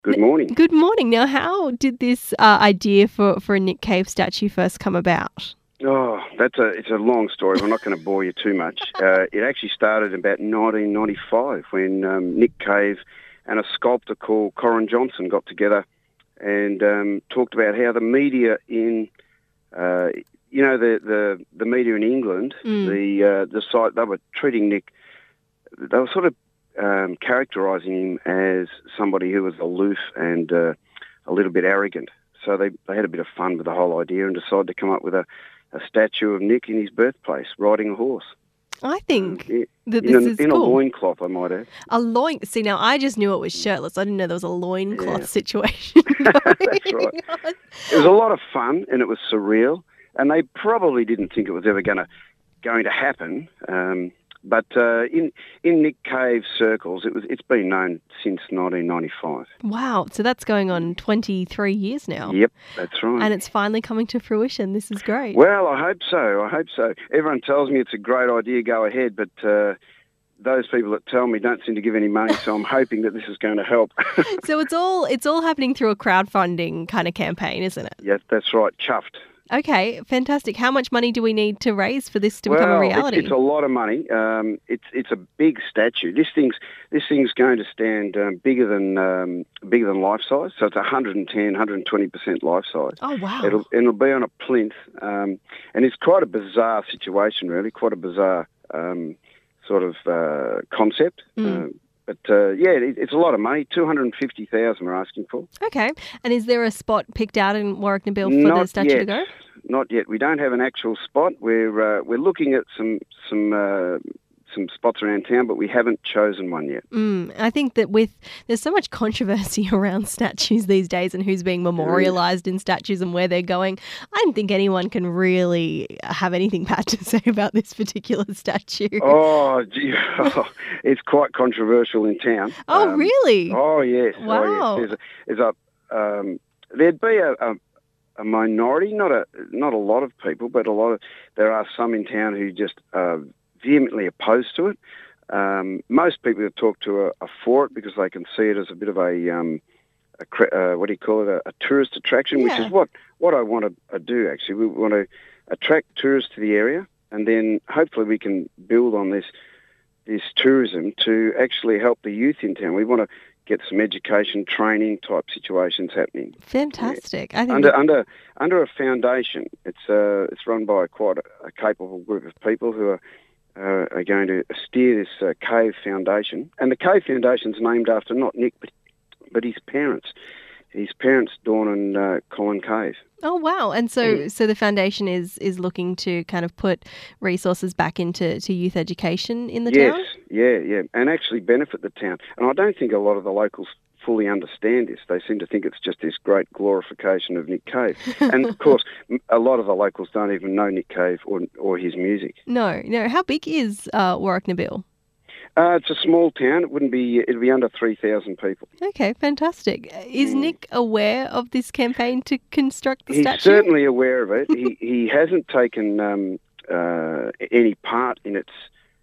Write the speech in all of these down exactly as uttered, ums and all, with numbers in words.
Good N- morning. Good morning. Now, how did this uh, idea for, for a Nick Cave statue first come about? Oh, that's a it's a long story. We're not going to bore you too much. Uh, it actually started in about nineteen ninety-five when um, Nick Cave and a sculptor called Corin Johnson got together and um, talked about how the media in, uh, you know, the, the, the media in England, Mm. the uh, the site they were treating Nick, they were sort of um, characterising him as somebody who was aloof and uh, a little bit arrogant. So they, they had a bit of fun with the whole idea and decided to come up with a, a statue of Nick in his birthplace, riding a horse. I Um, think in that in this a, is in a cool. loincloth, I might add. A loin. See, now I just knew it was shirtless. I didn't know there was a loincloth Yeah. situation That's going right. on. It was a lot of fun and it was surreal, and they probably didn't think it was ever going to going to happen. Um, but uh, in in Nick Cave circles, it was it's been known since nineteen ninety-five. Wow. So that's going on twenty-three years now. Yep, that's right. And it's finally coming to fruition. This is great. Well, I hope so. I hope so. Everyone tells me it's a great idea, go ahead, but uh, those people that tell me don't seem to give any money, so I'm hoping that this is going to help. So it's all it's all happening through a crowdfunding kind of campaign, isn't it? Yes, that's right, chuffed. Okay, fantastic. How much money do we need to raise for this to well, become a it's- reality? It's, a lot of money. Um, it's it's a big statue. This thing's this thing's going to stand um, bigger than um, bigger than life size. So it's one hundred ten, one hundred twenty percent life size. Oh, wow. It'll it'll be on a plinth, um, and it's quite a bizarre situation, really. Quite a bizarre um, sort of uh, concept. Mm. Uh, but uh, yeah, it, it's a lot of money. Two hundred fifty thousand we're asking for. Okay. And is there a spot picked out in Warwick Nabil for Not the statue yet. to go? Not yet. We don't have an actual spot. We're uh, we're looking at some some uh, some spots around town, but we haven't chosen one yet. Mm, I think that with there's so much controversy around statues these days and who's being memorialised in statues and where they're going. I don't think anyone can really have anything bad to say about this particular statue. Oh, gee, it's quite controversial in town. Oh, Um, really? Oh yes. Oh, Wow. yes. There's a, there's a um, there'd be a, a a minority, not a not a lot of people, but a lot of there are some in town who just are vehemently opposed to it. Um, most people who talk to are, are for it because they can see it as a bit of a, um, a cre- uh, what do you call it, a, a tourist attraction, which Yeah. is what, what I want to uh, do actually. We want to attract tourists to the area, and then hopefully we can build on this this tourism to actually help the youth in town. We want to get some education, training type situations happening. Fantastic. I think Under that- under under a foundation, it's uh, it's run by quite a, a capable group of people who are uh, are going to steer this uh, Cave Foundation. And the Cave Foundation's named after not Nick, but, but his parents. His parents, Dawn and uh, Colin Cave. Oh, wow. And so Mm. so the foundation is is looking to kind of put resources back into to youth education in the yes, town? yeah, yeah, and actually benefit the town. And I don't think a lot of the locals fully understand this. They seem to think it's just this great glorification of Nick Cave. And of course, m- a lot of the locals don't even know Nick Cave or or his music. No, no. How big is uh, Warwick Nabil? Uh, it's a small town. It wouldn't be. It'd be under three thousand people. Okay, fantastic. Is Mm. Nick aware of this campaign to construct the He's statue? certainly aware of it. he he hasn't taken um, uh, any part in its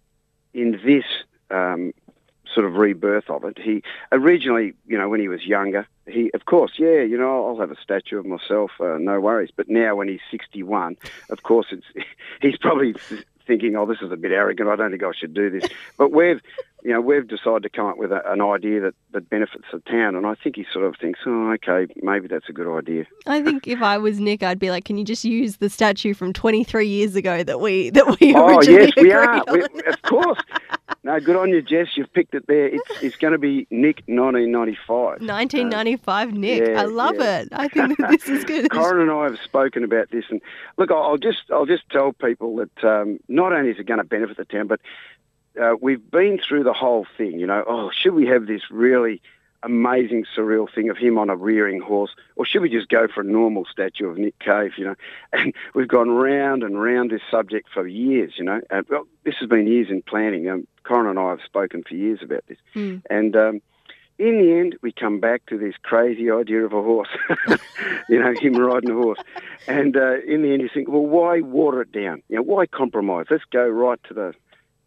in this um, sort of rebirth of it. He originally, you know, when he was younger, he of course, yeah, you know, I'll have a statue of myself, uh, no worries. But now, when he's sixty-one, of course, it's he's probably thinking, oh, this is a bit arrogant. I don't think I should do this. But we've, you know, we've decided to come up with a, an idea that, that benefits the town, and I think he sort of thinks, oh, okay, maybe that's a good idea. I think if I was Nick, I'd be like, "Can you just use the statue from twenty-three years ago that we that we Oh originally yes, we agreed are. on?" We, of course. No, good on you, Jess. You've picked it there. It's it's going to be Nick nineteen ninety-five. nineteen ninety-five Nick. yeah, I love yeah. it. I think that this is good. Corin and I have spoken about this, and look, I'll I'll just I'll just tell people that um, not only is it going to benefit the town, but uh, we've been through the whole thing. You know, oh, should we have this really amazing, surreal thing of him on a rearing horse, or should we just go for a normal statue of Nick Cave? You know, and we've gone round and round this subject for years. You know, and well, this has been years in planning. Um, Corin and I have spoken for years about this, Mm. and. Um, In the end, we come back to this crazy idea of a horse, you know, him riding a horse. And uh, in the end, you think, well, why water it down? You know, why compromise? Let's go right to the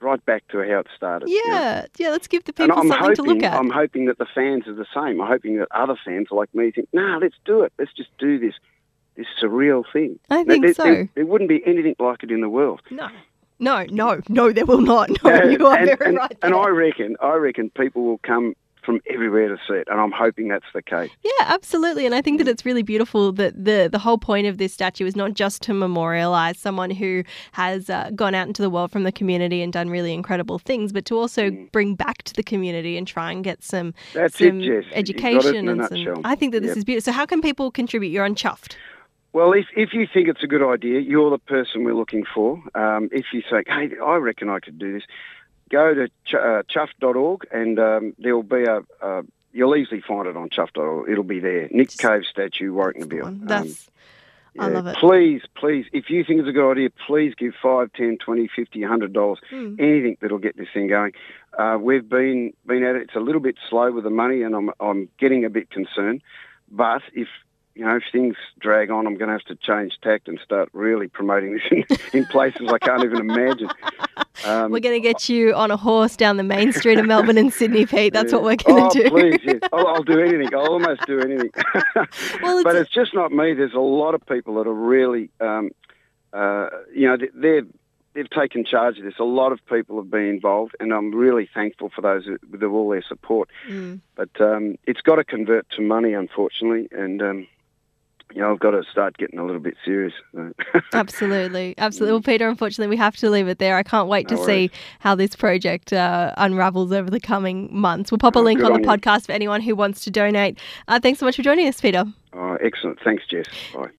right back to how it started. you know. Yeah, yeah. Let's give the And people I'm something hoping, to look at. I'm hoping that the fans are the same. I'm hoping that other fans like me think, no, let's do it. Let's just do this, this surreal thing. I think there, so. There, there wouldn't be anything like it in the world. No, no, no, no. There will not. No, Uh, you are and, very and, right. and there. I reckon, I reckon people will come from everywhere to see it, and I'm hoping that's the case. Yeah, absolutely. And I think that it's really beautiful that the, the whole point of this statue is not just to memorialise someone who has uh, gone out into the world from the community and done really incredible things, but to also mm. bring back to the community and try and get some, that's some it, Jess. education. You got it in a and nutshell. some, I think that this Yep. is beautiful. So how can people contribute? You're on Chuffed. Well, if if you think it's a good idea, you're the person we're looking for. Um, if you say, hey, I reckon I could do this, go to ch- uh, chuff dot org and um, there'll be a... a You'll easily find it on chuff dot org. It'll be there. Nick Cave statue, Warwick Nabil. That's, um, I yeah, love it. Please, please, if you think it's a good idea, please give five, ten, twenty, fifty, one hundred dollars, mm. anything that'll get this thing going. Uh, we've been been at it. It's a little bit slow with the money, and I'm I'm getting a bit concerned. But if you know if things drag on, I'm going to have to change tact and start really promoting this in, in places I can't even imagine. Um, we're going to get you on a horse down the main street of Melbourne and Sydney, Pete. That's yeah. what we're going to oh, do. please, yes. I'll, I'll do anything. I'll almost do anything. well, it's but a- it's just not me. There's a lot of people that are really, um, uh, you know, they're, they've taken charge of this. A lot of people have been involved, and I'm really thankful for those with all their support. Mm. But um, it's got to convert to money, unfortunately, and... Um, you know, I've got to start getting a little bit serious. Absolutely. Absolutely. Well, Peter, unfortunately, we have to leave it there. I can't wait no to worries. see how this project uh, unravels over the coming months. We'll pop a oh, link on the on podcast for anyone who wants to donate. Uh, thanks so much for joining us, Peter. Oh, excellent. Thanks, Jess. Bye.